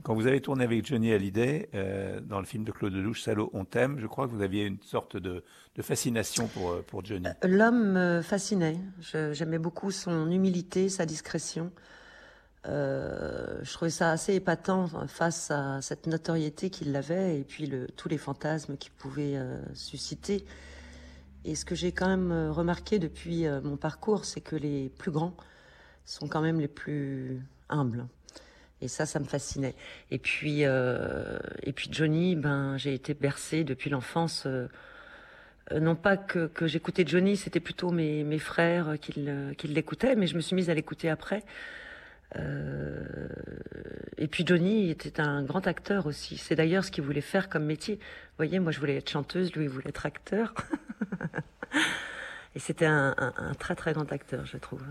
Quand vous avez tourné avec Johnny Hallyday, dans le film de Claude Lelouch, Salaud, on t'aime, je crois que vous aviez une sorte de fascination pour Johnny. L'homme me fascinait. J'aimais beaucoup son humilité, sa discrétion. Je trouvais ça assez épatant face à cette notoriété qu'il avait et puis tous les fantasmes qu'il pouvait susciter. Et ce que j'ai quand même remarqué depuis mon parcours, c'est que les plus grands sont quand même les plus humbles. Et ça me fascinait. Et puis Johnny, ben j'ai été bercée depuis l'enfance. Non pas que j'écoutais Johnny, c'était plutôt mes frères qui l'écoutaient, mais je me suis mise à l'écouter après. Et puis Johnny était un grand acteur aussi. C'est d'ailleurs ce qu'il voulait faire comme métier. Vous voyez, moi je voulais être chanteuse, lui il voulait être acteur. Et c'était un très très grand acteur, je trouve.